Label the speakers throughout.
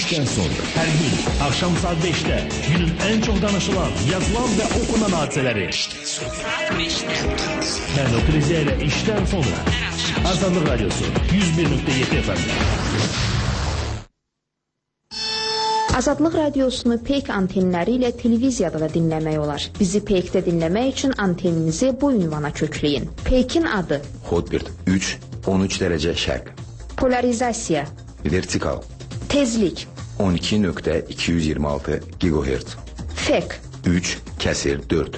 Speaker 1: işten sonra her gün akşam saat 5'te günün en çok danışılan, yazılan ve okunan hadiseleri. Ben Okrize ile işten sonra Azadlık Radyosu 101.7 FM.
Speaker 2: Azadlıq Radiosunu Peyk antenləri ilə televiziyada da dinləmək olar. Bizi Peykdə dinləmək üçün anteninizi bu ünvana kökləyin. Peykin adı
Speaker 3: Hotbird 3, 13 dərəcə şərq.
Speaker 2: Polarizasiya
Speaker 3: Vertikal
Speaker 2: Tezlik
Speaker 3: 12.226 GHz.
Speaker 2: Fek
Speaker 3: 3/4.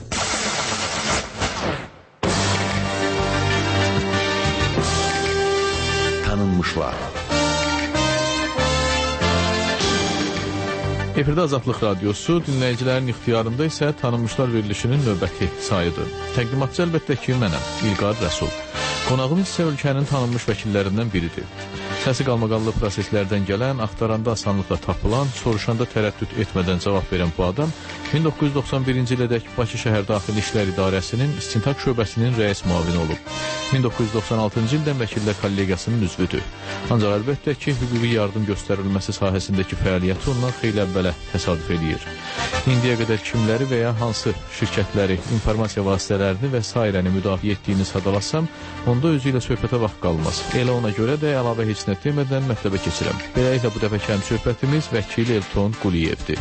Speaker 3: Tanınmışlar.
Speaker 4: Efirdə Azadlıq Radyosu, dinləyicilərin ixtiyarında isə Tanınmışlar verilişinin növbəti sayıdır. Təqdimatçı əlbəttə ki, mənəm, İlqar Rəsul. Qonağım isə ölkənin tanınmış vəkillərindən biridir. Səsi qalmaqallı proseslərdən gələn, axtaranda asanlıqla tapılan, soruşanda tərəddüd etmədən cavab verən bu adam 1991-ci ilədək Bakı Şəhər Daxili İşlər İdarəsinin İstintaq şöbəsinin rəis müavini olub. 1996-cı ildən vəkillər kollegiyasının üzvüdür. Ancaq əlbəttə ki, hüquqi yardım göstərilməsi sahəsindəki fəaliyyəti ondan xeyli əvvələ təsadüf edir. İndiyə qədər kimləri və ya hansı şirkətləri, informasiya vasitələrini və sairəni müdafiə etdiyini sadalasam, onda özü ilə söhbətə vaxt qalmaz. Elə ona görə də əlavə heç nə demədən mətləbə keçirəm. Beləliklə bu dəfəki söhbətimiz vəkil Elton Quliyevdir.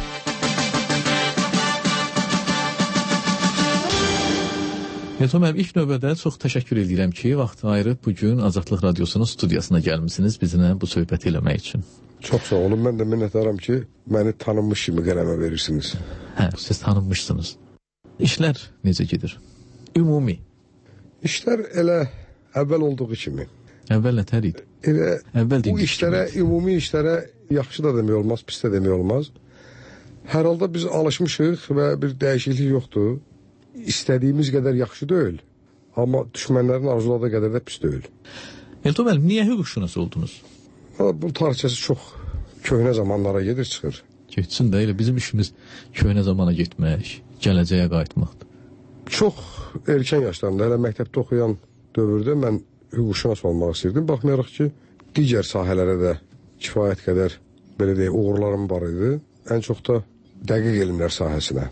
Speaker 4: Elton müəllim, ilk növbədə çox təşəkkür edirəm ki, vaxt ayırıb bugün Azadlıq Radiosunun studiyasına gəlmisiniz bizimlə bu söhbəti eləmək üçün.
Speaker 5: Çox sağ olun, mən də minnətdaram ki, məni tanınmış kimi qələmə verirsiniz.
Speaker 4: Hə, siz tanınmışsınız. İşlər necə gedir? Ümumi.
Speaker 5: İşlər elə əvvəl olduğu kimi.
Speaker 4: Əvvəl nətər idi?
Speaker 5: Elə bu işlərə, ümumi işlərə yaxşı da demək olmaz, pis də demək olmaz. Hər halda biz alışmışıq və bir dəyişiklik yoxdur. İstədiyimiz qədər yaxşı deyil, amma düşmənlərin arzuladığı qədər də pis deyil.
Speaker 4: Elton müəllim, niyə hüquqşünas oldunuz?
Speaker 5: Bu tarixçəsi çox köhnə zamanlara gedir, çıxır.
Speaker 4: Getsin də, elə bizim işimiz köhnə zamana getmək, gələcəyə qayıtmaqdır.
Speaker 5: Çox erkən yaşlarında, hələ məktəbdə oxuyan dövrdə mən hüquqşünas olmaq istəyirdim. Baxmayaraq ki, digər sahələrə də kifayət qədər, belə deyək, uğurlarım var idi. Ən çox da dəqiq elmlər sahəsinə.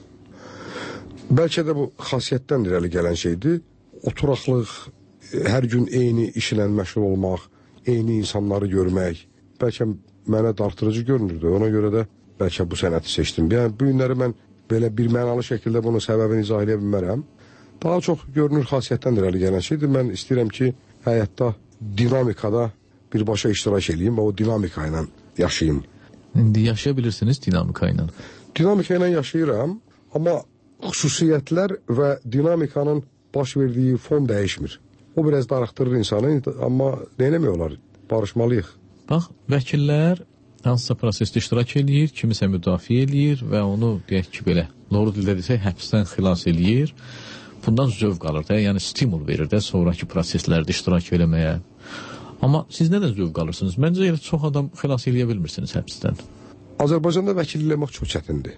Speaker 5: Bəlkə də bu xasiyyətdən irəli gələn şeydir. Oturaqlıq, hər gün eyni işlə məşğul olmaq, eyni insanları görmək, bəlkə mənə dartırıcı görünürdü. Ona görə də bəlkə bu sənəti seçdim. Yəni, bu günləri mən belə bir mənalı şəkildə bunun səbəbini izah edə bilmərəm. Daha çox görünür xasiyyətdən irəli gələn şeydir. Mən istəyirəm ki, həyatda, dinamikada birbaşa iştirak edeyim və o dinamika ilə yaşayayım.
Speaker 4: İndi yaşaya bilirsiniz dinamika ilə? Dinamika
Speaker 5: ilə yaşayıram, amma xüsusiyyətlər və dinamikanın baş verdiyi fon dəyişmir. O biraz darıxdırır insanı, amma neyləmək olar? Barışmalıyıq.
Speaker 4: Bax, vəkillər hansısa prosesdə iştirak edir, kimisə müdafiə edir və onu, deyək ki, belə, doğru dildə desək, həbsdən xilas edir. Bundan zövq alır da, yəni stimul verir də sonraki proseslərdə iştirak eləməyə. Amma siz nədən zövq alırsınız? Məncə elə çox adam xilas eləyə bilmirsiniz həbsdən.
Speaker 5: Azərbaycanda vəkillik eləmək çox çətindir.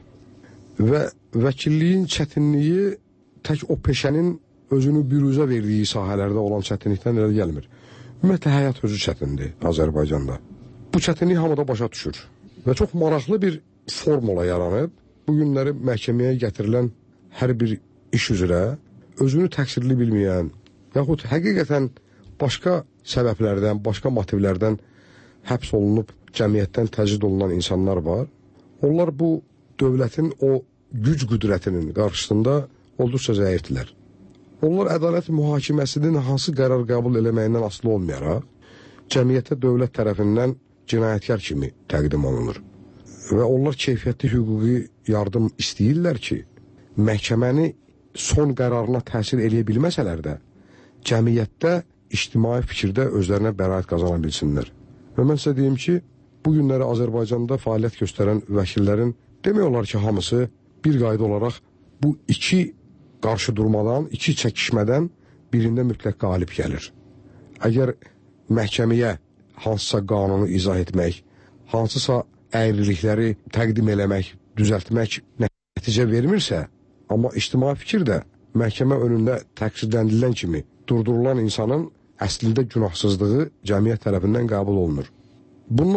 Speaker 5: Və vəkilliyin çətinliyi tək o peşənin özünü büruzə verdiyi sahələrdə olan çətinlikdən elə gəlmir. Ümumiyyətlə, həyat özü çətindir Azərbaycanda. Bu çətinlik hamıda başa düşür. Və çox maraqlı bir formula yaranıb. Bu günləri məhkəməyə gətirilən hər bir iş üzrə özünü təqsirli bilməyən, yaxud həqiqətən başqa səbəblərdən, başqa motivlərdən həbs olunub, cəmiyyətdən təcrid olunan insanlar var. Onlar bu dövlətin o güc qüdrətinin qarşısında olduqca zəifdirlər. Onlar ədalət mühakiməsinin hansı qərar qəbul eləməyindən asılı olmayaraq, cəmiyyətə dövlət tərəfindən cinayətkar kimi təqdim olunur. Və onlar keyfiyyətli hüquqi yardım istəyirlər ki, məhkəməni son qərarına təsir eləyə bilməsələr də, cəmiyyətdə, ictimai fikirdə özlərinə bəraət qazana bilsinlər. Və mən sizə deyim ki, bu günləri Azərbaycanda fəaliyyət göstərən vəkillərin demək olar ki, hamısı bir qayda olaraq bu iki qarşı durmadan, iki çəkişmədən birində mütləq qalib gəlir. Əgər məhkəməyə hansısa qanunu izah etmək, hansısa əyrilikləri təqdim eləmək, düzəltmək nəticə vermirsə, amma ictimai fikir də məhkəmə önündə təqsirləndirilən kimi durdurulan insanın əslində günahsızlığı cəmiyyət tərəfindən qəbul olunur. Bununla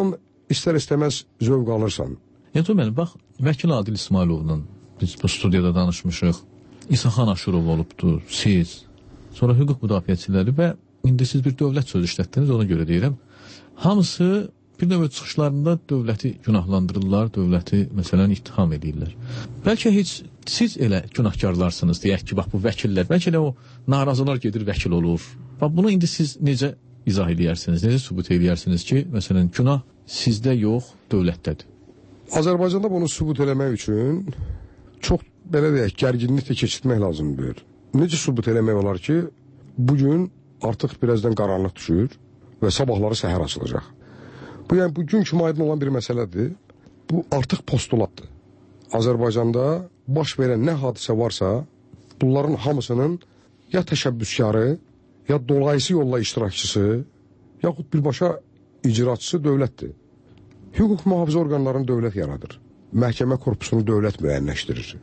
Speaker 5: istər-istəməz zövq alırsan.
Speaker 4: Müəllim, bax, Vəkil Adil İsmailovla biz bu studiyada danışmışıq. İsaxan Aşurov olubdur, siz, sonra hüquq müdafiəçiləri və indi siz bir dövlət sözü işlətdiniz, ona görə deyirəm. Hamısı bir növ çıxışlarında dövləti günahlandırırlar, dövləti məsələn ittiham edirlər. Bəlkə heç siz elə günahkarlarsınız, deyək ki, bax bu vəkillər, bəlkə elə o narazılar gedir, vəkil olur. Bax bunu indi siz necə izah edərsiniz, necə sübut edərsiniz ki, məsələn, günah sizdə yox, dövlətdədir?
Speaker 5: Azərbaycanda bunu sübut eləmək üçün çox, belə deyək, gərginliklə keçirtmək lazımdır. Necə sübut eləmək olar ki, bugün artıq birazdan qaranlıq düşür və sabahları səhər açılacaq. Bu, yəni, bugün kimi aydın olan bir məsələdir. Bu artıq postulatdır. Azərbaycanda baş verən nə hadisə varsa, bunların hamısının ya təşəbbüskarı, ya dolayısı yolla iştirakçısı, yaxud birbaşa icraçısı dövlətdir. Hüquq mühafizə orqanlarını dövlət yaradır. Məhkəmə korpusunu dövlət müəyyənləşdirir.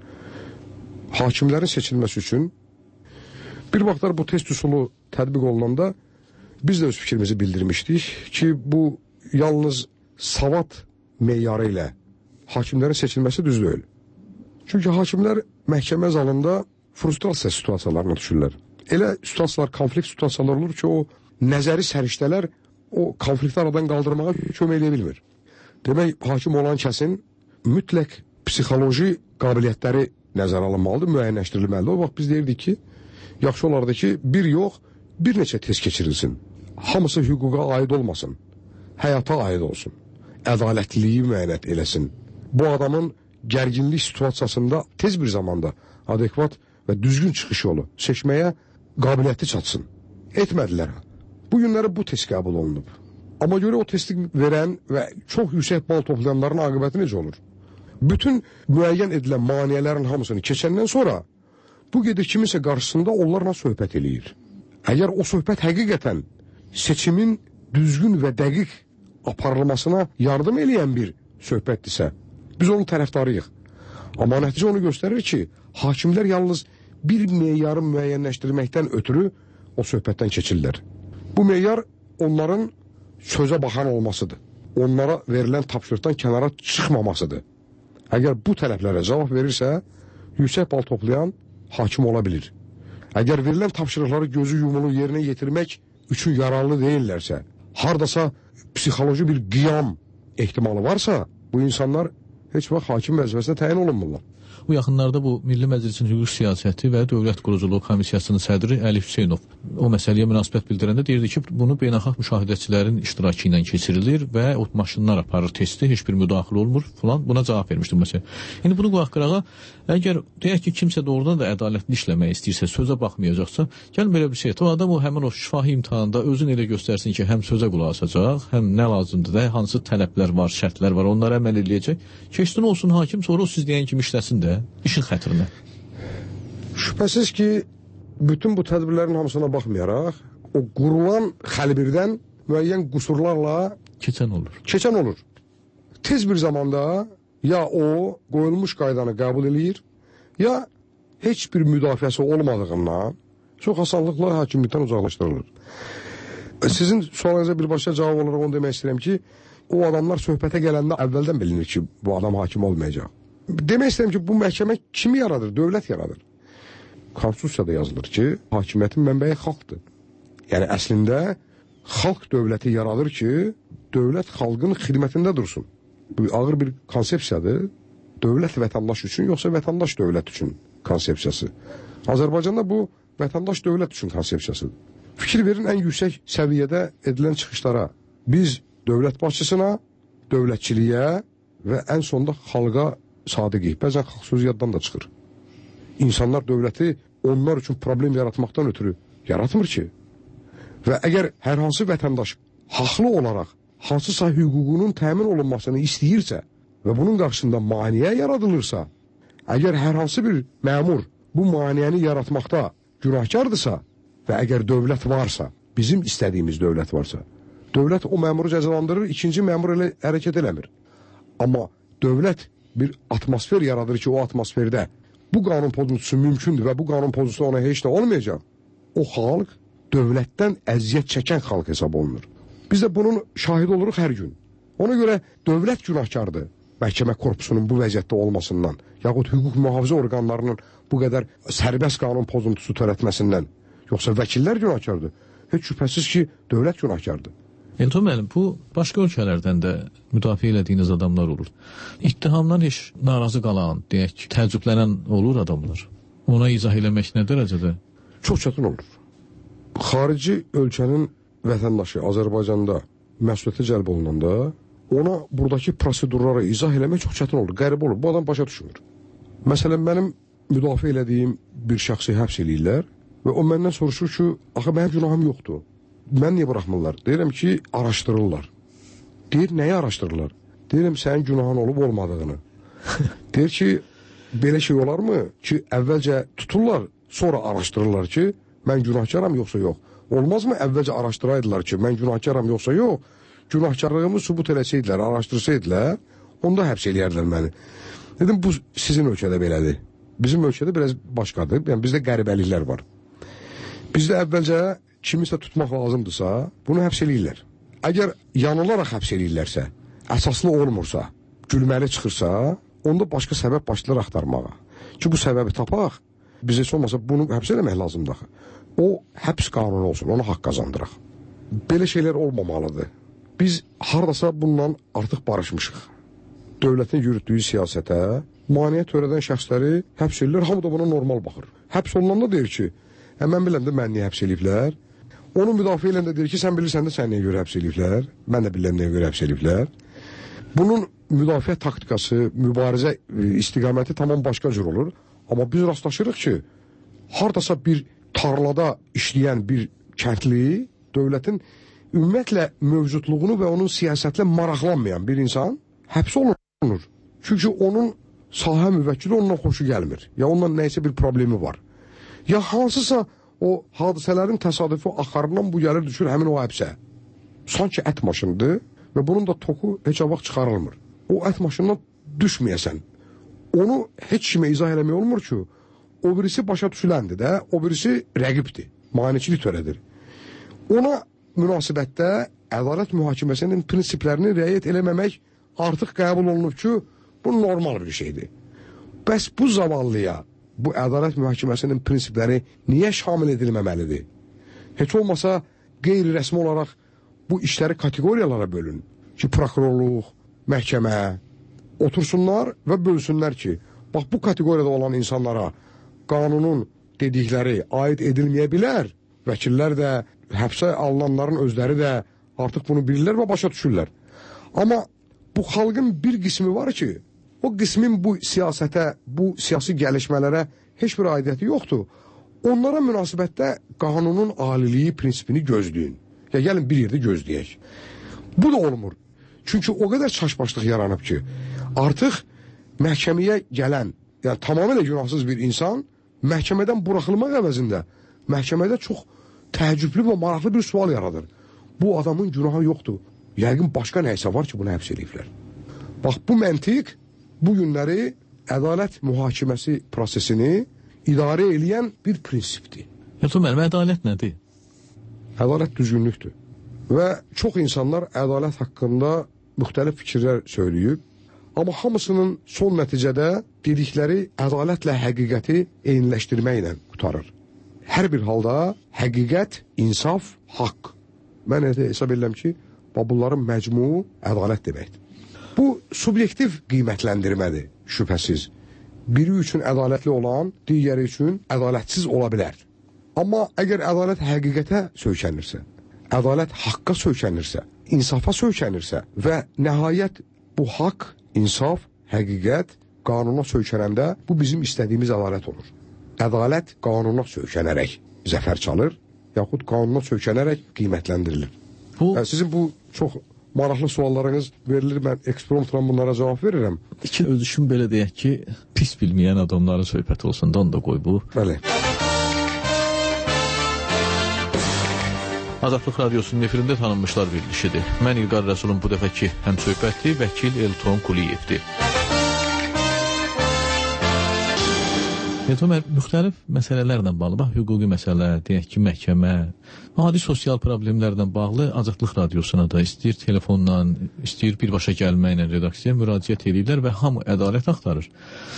Speaker 5: Hakimlərin seçilməsi üçün bir vaxtlar bu test üsulu tətbiq olunanda biz də öz fikrimizi bildirmişdik ki, bu yalnız savad meyarı ilə hakimlərin seçilməsi düz deyil. Çünki hakimlər məhkəmə zalında frustrasiya situasiyalarına düşürlər. Elə situasiyalar, konflikt situasiyalar olur ki, o nəzəri səriştələr o konflikti aradan qaldırmağa kömək edə bilmir. Demək, hakim olan kəsin mütləq psixoloji qabiliyyətləri nəzərə alınmalıdır, müəyyənləşdirilməlidir. O vaxt biz deyirdik ki, yaxşı olardı ki, bir yox, bir neçə test keçirilsin. Hamısı hüquqa aid olmasın, həyata aid olsun, ədalətliliyi müəyyən eləsin. Bu adamın gərginlik situasiyasında tez bir zamanda adekvat və düzgün çıxış yolu seçməyə qabiliyyəti çatsın. Etmədilər. Bu günləri bu test qəbul olunub. Amma görə o testi verən və çox yüksək bal toplayanların aqibəti necə olur? Bütün müəyyən edilən maniyələrin hamısını keçəndən sonra bu gedir kiminsə qarşısında onlarla söhbət eləyir. Əgər o söhbət həqiqətən seçimin düzgün və dəqiq aparılmasına yardım eləyən bir söhbətdirsə, biz onun tərəfdarıyıq. Amma nəticə onu göstərir ki, hakimlər yalnız bir meyarı müəyyənləşdirməkdən ötürü o söhbətdən keçirlər. Bu meyar onların sözə baxan olmasıdır. Onlara verilən tapşırıqdan kənara çıxmamasıdır. Əgər bu tələblərə cavab verirsə, yüksək bal toplayan hakim ola bilir. Əgər verilən tapşırıqları gözü yumulu yerinə yetirmək üçün yararlı deyillərsə, hardasa psixoloji bir qiyam ehtimalı varsa, bu insanlar heç vaxt hakim vəzifəsinə təyin olunmurlar.
Speaker 4: Bu yaxınlarda bu Milli Məclisin Hüquq Siyasəti və Dövlət Quruculuğu Komissiyasının sədri Əlif Hüseynov o məsələyə münasibət bildirəndə deyirdi ki, bunu beynəlxalq müşahidəçilərin iştirakı ilə keçirilir və o maşınlar aparır testi, heç bir müdaxilə olmur falan. Buna cavab vermişdim məsələn. İndi bunu qulaq qırağa, əgər deyək ki, kimsə doğrudan da ədalətli işləmək istəyirsə, sözə baxmayacaqsa, gəlin belə bir şey, o adam o həmin o şifahi imtahanda özün elə göstərsin ki, həm sözə qulaq asacaq, həm nə lazımdır da, hansı tələblər var, şərtlər var, onlara əməl eləyəcək. Keçdin olsun hakim, sonra o siz deyən kimi işləsin də. İşin xətrinə.
Speaker 5: Şübhəsiz ki, bütün bu tədbirlərin hamısına baxmayaraq, o qurulan xəlbirdən müəyyən qüsurlarla
Speaker 4: keçən olur. Tez
Speaker 5: bir zamanda ya o qoyulmuş qaydanı qəbul eləyir, ya heç bir müdafiəsi olmadığından çox asanlıqla hakimlikdən uzaqlaşdırılır. Sizin sualınıza birbaşa cavab olaraq onu demək istəyirəm ki, o adamlar söhbətə gələndə əvvəldən bilinir ki, bu adam hakim olmayacaq. Demək istəyirəm ki, bu məhkəmə kimi yaradır? Dövlət yaradır. Konstitusiyada yazılır ki, hakimiyyətin mənbəyi xalqdır. Yəni, əslində, xalq dövləti yaradır ki, dövlət xalqın xidmətində dursun. Bu ağır bir konsepsiyadır. Dövlət vətəndaş üçün, yoxsa vətəndaş dövlət üçün konsepsiyası. Azərbaycanda bu vətəndaş dövlət üçün konsepsiyasıdır. Fikir verin ən yüksək səviyyədə edilən çıxışlara. Biz dövlət başçısına, dövlətçiliyə və ən sonda xalqa sadiqik. Bəzən xalq sözü yaddan da çıxır. İnsanlar dövləti onlar üçün problem yaratmaqdan ötürü yaratmır ki. Və əgər hər hansı vətəndaş haqlı olaraq hansısa hüququnun təmin olunmasını istəyirsə və bunun qarşısında maneə yaradılırsa, əgər hər hansı bir məmur bu maneəni yaratmaqda günahkardırsa və əgər dövlət varsa, bizim istədiyimiz dövlət varsa, dövlət o məmuru cəzalandırır, ikinci məmur elə hərəkət eləmir. Amma dövlət bir atmosfer yaradır ki, o atmosferdə bu qanun pozuntusu mümkündür və bu qanun pozuntusu ona heç də olmayacaq. O xalq dövlətdən əziyyət çəkən xalq hesab olunur. Biz də bunun şahid oluruq hər gün. Ona görə dövlət günahkardır məhkəmə korpusunun bu vəziyyətdə olmasından, yaxud hüquq mühafizə orqanlarının bu qədər sərbəst qanun pozuntusu törətməsindən. Yoxsa vəkillər günahkardır. Heç şübhəsiz ki, dövlət günahkardır.
Speaker 4: Elton müəllim, bu başqa ölkələrdən də müdafiə elədiyiniz adamlar olur. İttihamdan heç narazı qalan, deyək ki, təəccüblənən olur adamlar. Ona izah eləmək nə dərəcədə?
Speaker 5: Çox çətin olur. Xarici ölkənin vətəndaşı Azərbaycanda məsuliyyətə cəlb olunanda ona buradakı prosedurlara izah eləmək çox çətin olur, qəribə olur. Bu adam başa düşmür. Məsələn, mənim müdafiə elədiyim bir şəxsi həbs eləyirlər və o məndən soruşur ki, axı mənim günahım yoxdur. Mən niyə buraxmırlar? Deyirəm ki, araşdırırlar. Deyir, nəyi araşdırırlar? Deyirəm, sənin günahın olub olmadığını. Deyir ki, belə şey olarmı ki, əvvəlcə tuturlar, sonra araşdırırlar ki, mən günahkaram yoxsa yox. Olmazmı əvvəlcə araşdıraydılar ki, mən günahkaram yoxsa yox, günahkarlığımı sübut eləsəydilər, araşdırsaydılar, onda həbs eləyərdilər məni. Dedim, bu sizin ölkədə belədir. Bizim ölkədə biraz başqadır, yəni bizdə qəribəliklər var. Bizdə əvvəlcə kimisə tutmaq lazımdırsa, bunu həbs eləyirlər. Əgər yanılaraq həbs eləyirlərsə, əsaslı olmursa, gülməli çıxırsa, onda başqa səbəb başlayır axtarmağa. Ki, bu səbəbi tapaq, biz heç olmasa bunu həbs eləmək lazımdır. O, həbs qanunu olsun, ona haqq qazandıraq. Belə şeylər olmamalıdır. Biz haradasa bundan artıq barışmışıq. Dövlətin yürütdüyü siyasətə maneə törədən şəxsləri həbs eləyirlər, hamı da buna normal baxır. Həbs olunanda deyir ki, mən biləm də mən niyə həbs eləyiblər. Onun müdafiə eləyəndə deyir ki, sən bilirsən də sən niyə görə həbs eləyiblər. Mən də biləm niyə görə həbs eləyiblər. Bunun müdafiə taktikası, mübarizə istiqaməti tamam başqa cür olur. Amma biz rastlaşırıq ki, haradasa bir tarlada işləyən bir kəndli, dövlətin ümumiyyətlə mövcudluğunu və onun siyasətlə maraqlanmayan bir insan həbs olunur. Çünki onun sahə müvəkkili ondan xoşu gəlmir. Ya ondan nəysə bir problemi var. Ya hansısa o hadisələrin təsadüfi axarından bu gəlir düşür həmin o həbsə. Sanki ət maşındır və bunun da toku heç vaxt çıxarılmır. O ət maşından düşməyəsən. Onu heç kimə izah eləmək olmur ki, o birisi başa düşüləndir də, o birisi rəqibdir, maneçilik törədir. Ona münasibətdə ədalət mühakiməsinin prinsiplərini riayət eləməmək artıq qəbul olunub ki, bu normal bir şeydir. Bəs bu zavallıya bu ədalət mühakiməsinin prinsipləri niyə şamil edilməməlidir? Heç olmasa qeyri-rəsmi olaraq bu işləri kateqoriyalara bölün ki, prokurorluq, məhkəmə otursunlar və bölsünlər ki, bax bu kateqoriyada olan insanlara qanunun dedikləri aid edilməyə bilər. Vəkillər də, həbsə alınanların özləri də artıq bunu bilirlər və başa düşürlər. Amma bu xalqın bir qismi var ki, o qismin bu siyasətə, bu siyasi gəlişmələrə heç bir aidiyyəti yoxdur. Onlara münasibətdə qanunun aliliyi prinsipini gözləyin. Ya gəlin bir yerdə gözləyək. Bu da olmur. Çünki o qədər çaşbaşlıq yaranıb ki, artıq məhkəməyə gələn, yəni tamamilə günahsız bir insan məhkəmədən buraxılmaq əvəzində məhkəmədə çox təəccüblü və maraqlı bir sual yaradır. Bu adamın günahı yoxdur. Yəqin başqa nəysə var ki, bunu həbs eləyiblər. Bax, bu məntiq bu günləri ədalət mühakiməsi prosesini idarə eləyən bir prinsipdir.
Speaker 4: Elton müəllim, ədalət nədir?
Speaker 5: Ədalət düzgünlükdür. Və çox insanlar ədalət haqqında müxtəlif fikirlər söyləyib, amma hamısının son nəticədə dedikləri ədalətlə həqiqəti eyniləşdirməklə qutarır. Hər bir halda həqiqət, insaf, haqq. Mən hesab edirəm ki, bunların məcmuu ədalət deməkdir. Bu, subyektiv qiymətləndirmədir, şübhəsiz. Biri üçün ədalətli olan, digəri üçün ədalətsiz ola bilər. Amma əgər ədalət həqiqətə söykənirsə, ədalət haqqa söykənirsə, insafa söykənirsə və nəhayət bu haqq, insaf, həqiqət qanuna söykənəndə bu bizim istədiyimiz ədalət olur. Ədalət qanuna söykənərək zəfər çalır, yaxud qanuna söykənərək qiymətləndirilir. Sizin bu çox maraqlı suallarınız verilir, mən ekspromptla bunlara cavab verirəm.
Speaker 4: İki özüşüm belə deyək ki, pis bilməyən adamların söhbəti olsun, da onu da qoy bu.
Speaker 5: Bəli.
Speaker 4: Azadlıq Radiosunun efirində tanınmışlar verilişidir. Mən İlqar Rəsulun bu dəfəki həmsöhbəti vəkil Elton Quliyevdir. Müxtəlif məsələlərlə bağlı, bax, hüquqi məsələlər, deyək ki, məhkəmə, adi sosial problemlərlə bağlı Azadlıq Radiosuna da istəyir telefonla, istəyir birbaşa gəlməklə redaksiyaya müraciət edirlər və hamı ədalət axtarır.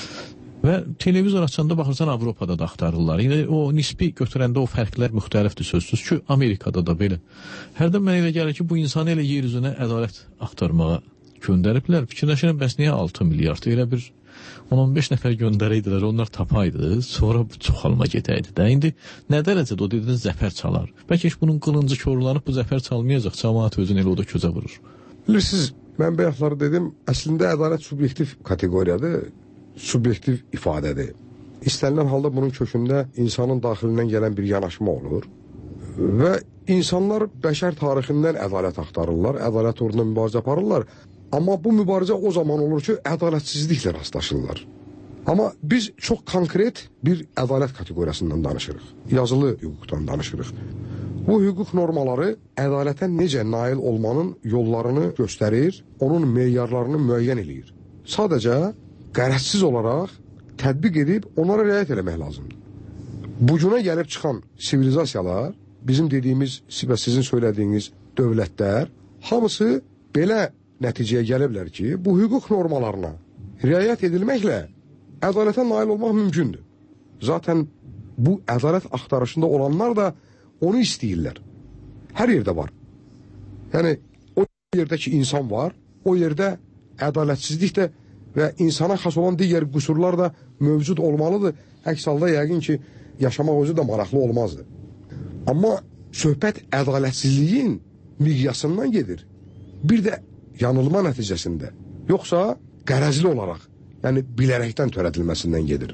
Speaker 4: Və televizor açanda baxırsan Avropada da axtarırlar. Yəni o nisbi götürəndə o fərqlər müxtəlifdir sözsüz ki, Amerikada da belə. Hərdən mənə elə gəlir ki, bu insanı elə yer üzünə ədalət axtarmağa göndəriblər. Fikirləşirəm, bəs niyə 6 milyard? Elə bir 10-15 nəfər göndərəydilər, onlar tapaydı, sonra çoxalma gedəydi də. İndi nə dərəcədə o dediniz zəfər çalar? Bəlkə heç bunun qılıncı korlanıb bu zəfər çalmayacaq, cəmaat özünü elə o da közə vurur.
Speaker 5: Bilirsiniz, mən bayaqları dedim, əslində ədalət subyektiv kateqoriyadır, subyektiv ifadədir. İstənilən halda bunun kökündə insanın daxilindən gələn bir yanaşma olur və insanlar bəşər tarixindən ədalət axtarırlar, ədalət uğruna mübarizə aparırlar. Amma bu mübarizə o zaman olur ki, ədalətsizliklə rastlaşırlar. Amma biz çox konkret bir ədalət kateqoriyasından danışırıq. Yazılı hüquqdan danışırıq. Bu hüquq normaları ədalətə necə nail olmanın yollarını göstərir, onun meyarlarını müəyyən eləyir. Sadəcə qərəzsiz olaraq tətbiq edib onlara riayət eləmək lazımdır. Bucuna gəlib çıxan sivilizasiyalar, bizim dediyimiz və sizin söylədiyiniz dövlətlər, hamısı belə nəticəyə gəliblər ki, bu hüquq normalarına riayət edilməklə ədalətə nail olmaq mümkündür. Zaten bu ədalət axtarışında olanlar da onu istəyirlər. Hər yerdə var. Yəni, o yerdə ki, insan var, o yerdə ədalətsizlik də və insana xas olan digər qüsurlar da mövcud olmalıdır. Əks halda yəqin ki, yaşamaq özü də maraqlı olmazdı. Amma söhbət ədalətsizliyin miqyasından gedir. Bir də yanılma nəticəsində, yoxsa qərəzli olaraq, yəni bilərəkdən törədilməsindən gedir.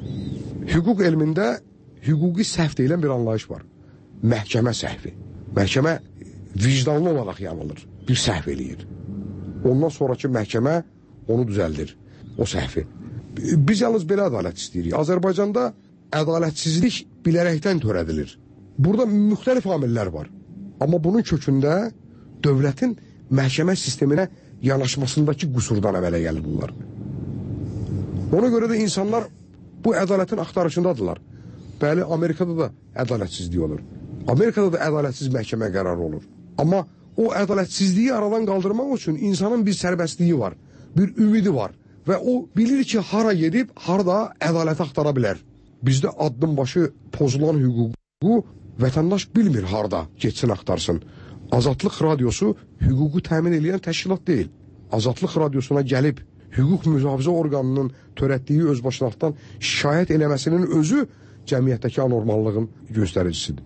Speaker 5: Hüquq elmində hüquqi səhv deyilən bir anlayış var. Məhkəmə səhvi. Məhkəmə vicdanlı olaraq yanılır, bir səhv eləyir. Ondan sonraki məhkəmə onu düzəldir, o səhvi. Biz yalnız belə ədalət istəyirik. Azərbaycanda ədalətsizlik bilərəkdən törədilir. Burada müxtəlif amillər var. Amma bunun kökündə dövlətin məhkəmə sisteminə yanaşmasındakı qüsurdan əmələ gəlirlər. Ona görə də insanlar bu ədalətin axtarışındadırlar. Bəli, Amerikada da ədalətsizlik olur. Amerikada da ədalətsiz məhkəmə qərarı olur. Amma o ədalətsizliyi aradan qaldırmaq üçün insanın bir sərbəstliyi var, bir ümidi var. Və o bilir ki, hara gedib, harada ədalət axtara bilər. Bizdə addım başı pozulan hüququ vətəndaş bilmir harada geçsin axtarsın. Azadlıq Radiosu hüququ təmin edən təşkilat deyil. Azadlıq Radiosuna gəlib hüquq mühafizə orqanının törətdiyi özbaşınalıqdan şikayət eləməsinin özü cəmiyyətdəki anormallığın göstəricisidir.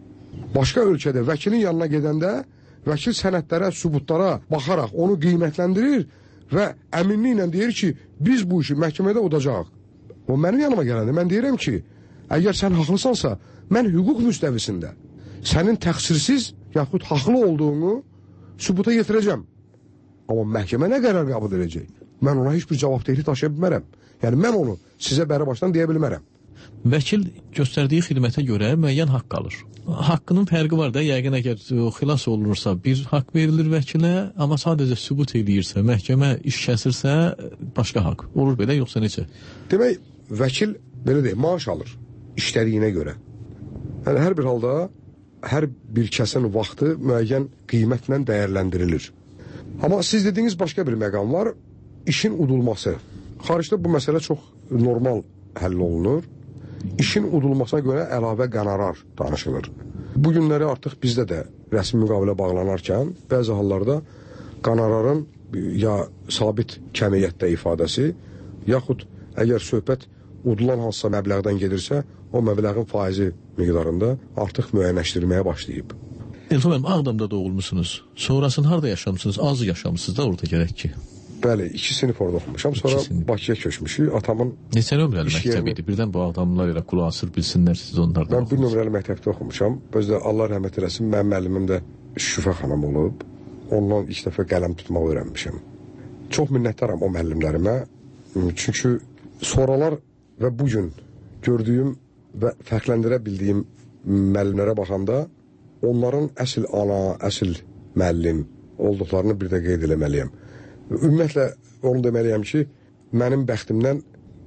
Speaker 5: Başqa ölkədə vəkilin yanına gedəndə vəkil sənədlərə, sübutlara baxaraq onu qiymətləndirir və əminliklə deyir ki, biz bu işi məhkəmədə udacaq. O mənim yanıma gələndə mən deyirəm ki, əgər sən haqlısansa, mən hüquq müstəvisində sənin təqsirsiz yaxud haqlı olduğunu sübuta yetirəcəm. Amma məhkəmə nə qərar qəbul edəcək? Mən ona heç bir cavabdehlik daşıya bilmərəm. Yəni mən onu sizə bəri başdan deyə bilmərəm.
Speaker 4: Vəkil göstərdiyi xidmətə görə müəyyən haqq alır. Haqqının fərqi var da, yəqin əgər xilas olunursa bir haqq verilir vəkilə, amma sadəcə sübut edirsə, məhkəmə iş kəsirsə, başqa haqq. Olur belə, yoxsa necə?
Speaker 5: Demək, vəkil belə deyil, maaş alır işlədiyinə görə. Yəni hər bir halda hər bir kəsin vaxtı müəyyən qiymətlə dəyərləndirilir. Amma siz dediyiniz başqa bir məqam var, işin udulması. Xaricdə bu məsələ çox normal həll olunur. İşin udulmasına görə əlavə qənarar danışılır. Bu günləri artıq bizdə də rəsmi müqavilə bağlanarkən bəzi hallarda qanararın ya sabit kəmiyyətdə ifadəsi, yaxud əgər söhbət udulan hansısa məbləğdən gedirsə, o məbləğin faizi miqdarında artıq müəyyənləşdirməyə başlayıb.
Speaker 4: Elton müəllim, Ağdamda doğulmusunuz. Sonrasını harada yaşamısınız? Az yaşamısınız da orada gərək ki.
Speaker 5: Bəli, 2 sinif orada oxumuşam. Sonra Bakıya köçmüşük. Atamın
Speaker 4: neçə nömrəli məktəb idi? Birdən bu Ağdamlılar elə qulaq asır, bilsinlər siz onlardan.
Speaker 5: Mən 1 nömrəli məktəbdə oxumuşam. Özdə Allah rəhmət eləsin, mənim müəllimim də Şüfə xanım olub. Ondan ilk dəfə qələm tutmaq öyrənmişəm. Çox minnətdaram o müəllimlərimə. Çünki sonralar və bugün gördüyüm və fərqləndirə bildiyim müəllimlərə baxanda onların əsl ana, əsl müəllim olduqlarını bir də qeyd eləməliyəm. Ümumiyyətlə onu deməliyəm ki, mənim bəxtimdən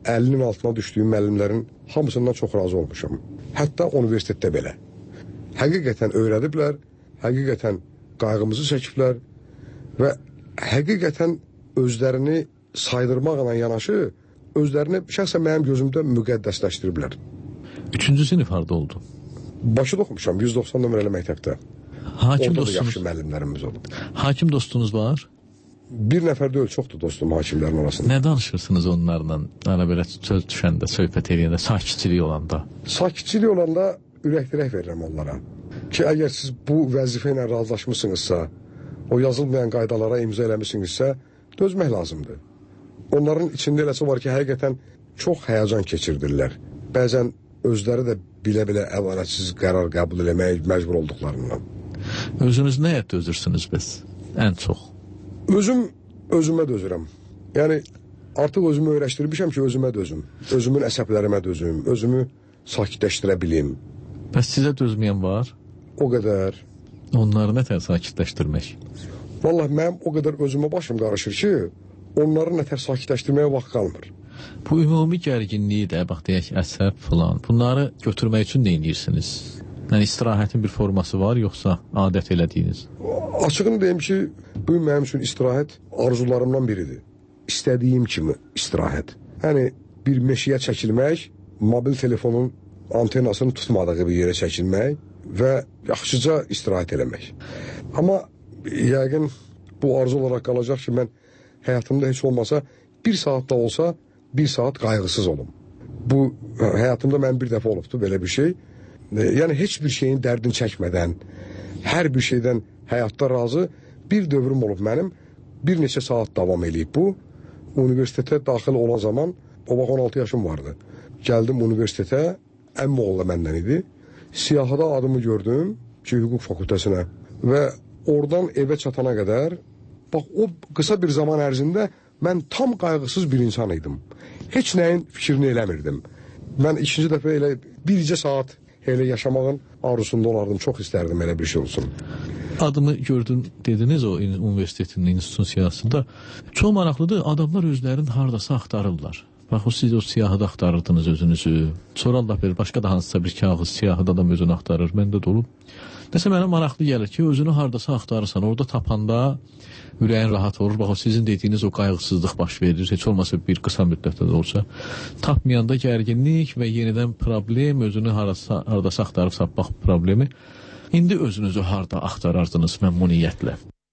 Speaker 5: əlinin altına düşdüyüm müəllimlərin hamısından çox razı olmuşam. Hətta universitetdə belə. Həqiqətən öyrədiblər, həqiqətən qayğımızı çəkiblər və həqiqətən özlərini saydırmaqla yanaşı, özlərini şəxsən mənim gözümdə müqəddəsləşdiriblər.
Speaker 4: 3-cü sinif harda oldu?
Speaker 5: Bakıda oxumuşam, 190 nömrəli məktəbdə.
Speaker 4: Hakim
Speaker 5: Orada da
Speaker 4: dostunuz,
Speaker 5: yaxşı müəllimlərimiz olub.
Speaker 4: hakim dostunuz var?
Speaker 5: Bir nəfər deyil, çoxdur dostum hakimlərin arasında.
Speaker 4: Nə danışırsınız onlarla? Ara belə söz düşəndə, söhbət edəndə, sakitçilik olanda?
Speaker 5: Sakitçilik olanda ürək-dirək verirəm onlara. Ki, əgər siz bu vəzifə ilə razılaşmışsınızsa, o yazılmayan qaydalara imza eləmişsinizsə, dözmək lazımdır. Onların içində eləsi var ki, həqiqətən çox həyəcan keçirdirlər. Bəzən özləri də bilə-bilə əvvələtsiz qərar qəbul eləməyə məcbur olduqlarından.
Speaker 4: Özünüz nəyə dözürsünüz biz? Ən çox.
Speaker 5: Özümə dözürəm. Yəni, artıq özümü öyrəşdirmişəm ki, özümə dözüm. Özümün əsəblərimə dözüm, özümü sakitləşdirə bilim.
Speaker 4: Bəs sizə dözməyən var?
Speaker 5: O qədər.
Speaker 4: Onları nətər sakitləşdirmək?
Speaker 5: Vallahi mənim o qədər özümə başım qarışır ki, onları nətər sakitləşdirməyə vaxt qalmır.
Speaker 4: Bu ümumi gərginliyi də, bax deyək, əsəb filan, bunları götürmək üçün nə edirsiniz? Yəni, istirahətin bir forması var, yoxsa adət elədiyiniz?
Speaker 5: Açığını deyim ki, bu mənim üçün istirahət arzularımdan biridir. İstədiyim kimi istirahət. Yəni, bir meşəyə çəkilmək, mobil telefonun antenasını tutmadığı bir yerə çəkilmək və yaxşıca istirahət eləmək. Amma yəqin bu arzu olaraq qalacaq ki, mən həyatımda heç olmasa bir saat da olsa, bir saat qayğısız olum. Bu, həyatımda mən bir dəfə olubdu belə bir şey. Yəni, heç bir şeyin dərdini çəkmədən, hər bir şeydən həyatda razı bir dövrüm olub mənim. Bir neçə saat davam eləyib bu. Universitetə daxil olan zaman, o vaxt 16 yaşım vardı. Gəldim universitetə, əmmi oğlu da məndən idi. Siyahıda adımı gördüm ki, hüquq fakültəsinə və oradan evə çatana qədər, bax, o qısa bir zaman ərzində mən tam qayğısız bir insan idim. Heç nəyin fikrini eləmirdim. Mən ikinci dəfə elə bircə saat elə yaşamağın arzusunda olardım. Çox istərdim elə bir şey olsun.
Speaker 4: Adımı gördün dediniz o universitetin, institutun siyahısında. Çox maraqlıdır, adamlar özlərini hardasa axtarırlar. Bax, siz o siyahıda axtarırdınız özünüzü. Sonra Allah bilir, başqa da hansısa bir kağız siyahıda adam özünü axtarır. Məndə də olub. Nəsə mənə maraqlı gəlir ki, özünü hardasa axtarırsan, orada tapanda ürəyin rahat olur. Bax, o sizin dediyiniz o qayğısızlıq baş verir. Heç olmasa bir qısa müddətdə də olsa. Tapmayanda gərginlik və yenidən problem, özünü hardasa axtarıb sapmaq problemi. İndi özünüzü harda axtarardınız məmnuniyyətlə?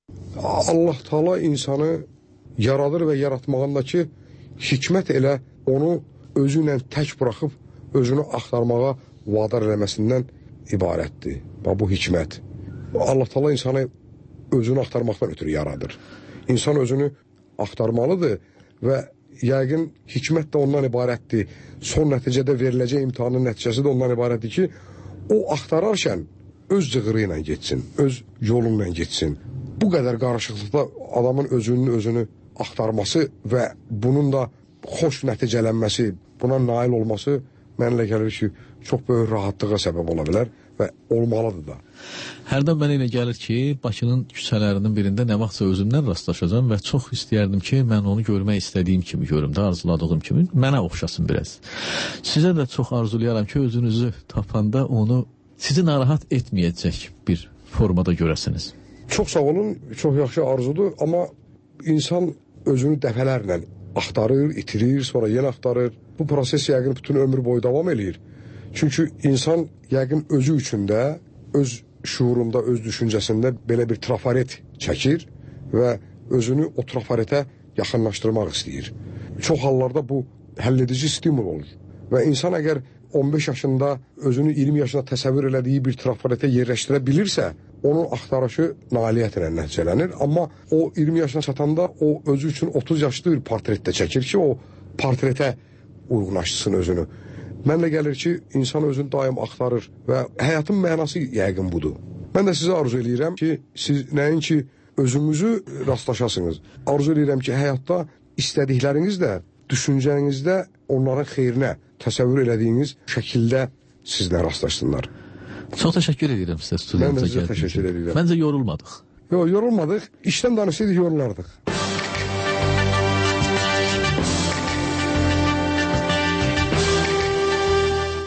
Speaker 5: Allah Taala insanı yaradır və yaratmağındakı hikmət elə onu özü ilə tək buraxıb özünü axtarmağa vadar eləməsindən ibarətdir. Bu hikmət. Allah Taala insanı özünü axtarmaqdan ötürü yaradır. İnsan özünü axtarmalıdır və yəqin hikmət də ondan ibarətdir. Son nəticədə veriləcək imtahanın nəticəsi də ondan ibarətdir ki, o axtararkən öz cığırı ilə getsin, öz yolu ilə getsin. Bu qədər qarışıqlıqda adamın özünü axtarması və bunun da xoş nəticələnməsi, buna nail olması mənlə gəlir ki, çox böyük rahatlığa səbəb ola bilər və olmalıdır da.
Speaker 4: Hərdən mənə elə gəlir ki, Bakının küçələrinin birində nə vaxtsa özümdən rastlaşacağım və çox istəyərdim ki, mən onu görmək istədiyim kimi görüm də, arzuladığım kimi, mənə oxşasın biraz. Sizə də çox arzulayaram ki, özünüzü tapanda onu sizi narahat etməyəcək bir formada görəsiniz.
Speaker 5: Çox sağ olun, çox yaxşı arzudur, amma insan özünü dəfələrlə axtarır, itirir, sonra yenə axtarır. Bu proses yəqin bütün ömür boyu davam eləyir. Çünki insan yəqin özü üçün də, öz şuurunda, öz düşüncəsində belə bir trafaret çəkir və özünü o trafaretə yaxınlaşdırmaq istəyir. Çox hallarda bu həlledici stimul olur. Və insan əgər 15 yaşında özünü 20 yaşında təsəvvür elədiyi bir trafaretə yerləşdirə bilirsə, onun axtarışı nailiyyətlə nəticələnir. Amma o 20 yaşına çatanda o özü üçün 30 yaşlı bir portretdə çəkir ki, o portretə uyğunlaşdırsın özünü. Mənlə gəlir ki, insan özünü daim axtarır və həyatın mənası yəqin budur. Mən də sizə arzu eləyirəm ki, siz nəinki özünüzü rastlaşasınız. Arzu eləyirəm ki, həyatda istədikləriniz də, düşüncənizdə onların xeyrinə təsəvvür elədiyiniz şəkildə sizlə rastlaşsınlar.
Speaker 4: Çox təşəkkür edirəm sizə studiyamıza gəldiyiniz.
Speaker 5: Mən də sizə təşəkkür edirəm.
Speaker 4: Məncə yorulmadıq.
Speaker 5: Yox, yorulmadıq. İşdən danışsaydık yorulardıq.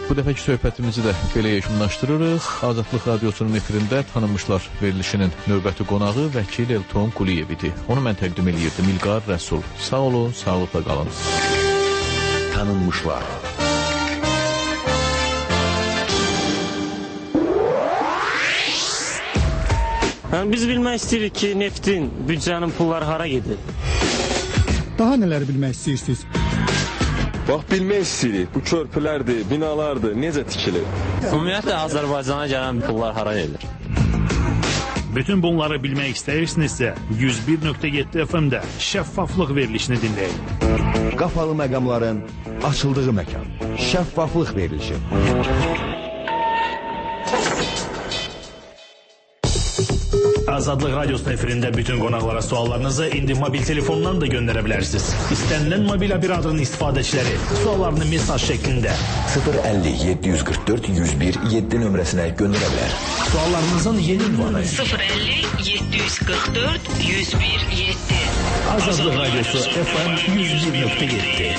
Speaker 4: Bu dəfəki söhbətimizi də belə yekunlaşdırırıq. Azadlıq Radiosunun efirində tanınmışlar verilişinin növbəti qonağı vəkil Elton Quliyev idi. Onu mən təqdim edirdim, İlqar Rəsul. Sağ olun, sağlıqla qalın.
Speaker 3: Tanınmışlar.
Speaker 6: Biz bilmək istəyirik ki, neftin, büdcənin pulları hara gedir?
Speaker 7: Daha nələr bilmək istəyirsiniz?
Speaker 8: Bax, bilmək istəyirik, bu körpülərdir, binalardır, necə tikilir?
Speaker 6: Ümumiyyətlə, Azərbaycana gələn pullar hara gedir?
Speaker 1: Bütün bunları bilmək istəyirsinizsə, 101.7 FM-də şəffaflıq verilişini dinləyin.
Speaker 3: Qapalı məqamların açıldığı məkan. Şəffaflıq verilişi.
Speaker 1: Azadlıq Radiosunun efirində bütün qonaqlara suallarınızı indi mobil telefondan da göndərə bilərsiniz. İstənilən mobil operatorun istifadəçiləri suallarını mesaj şəklində
Speaker 3: 050-744-101-7 nömrəsinə göndərə bilər.
Speaker 1: Suallarınızın yeni ünvanı
Speaker 9: 050-744-101-7
Speaker 1: Azadlıq Radiosu FM 101.7.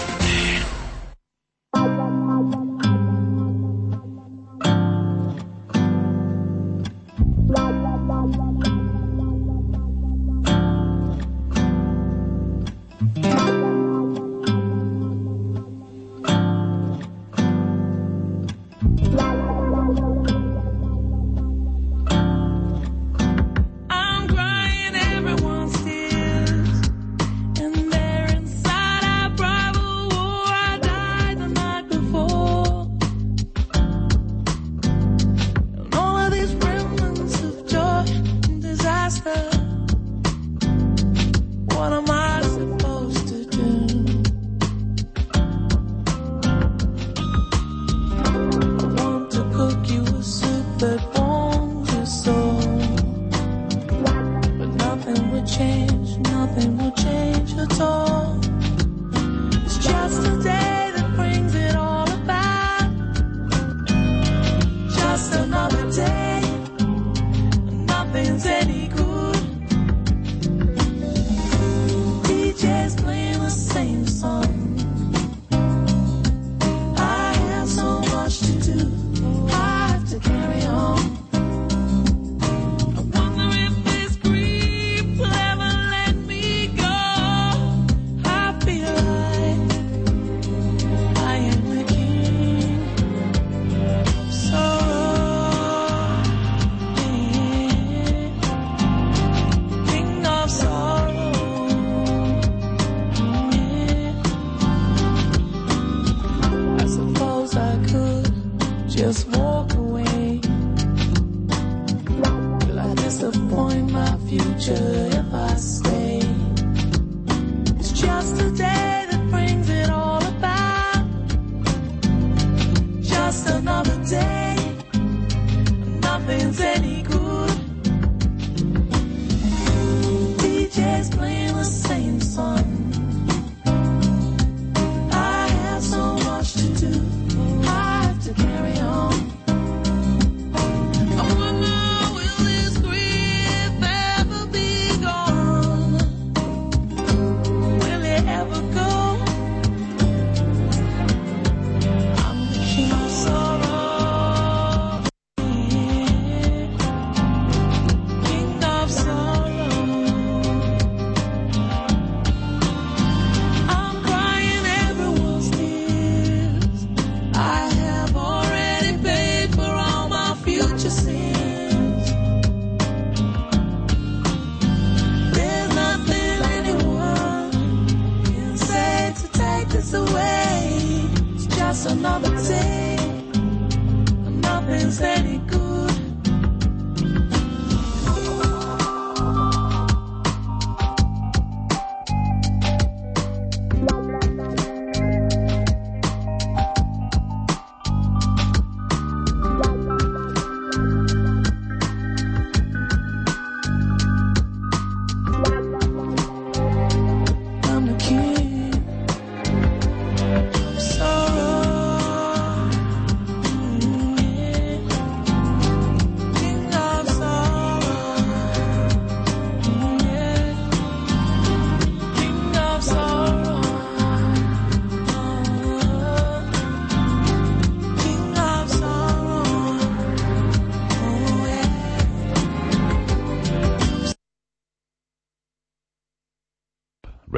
Speaker 10: I have so much to do. I have to carry on.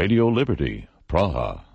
Speaker 9: Radio Liberty, Praha.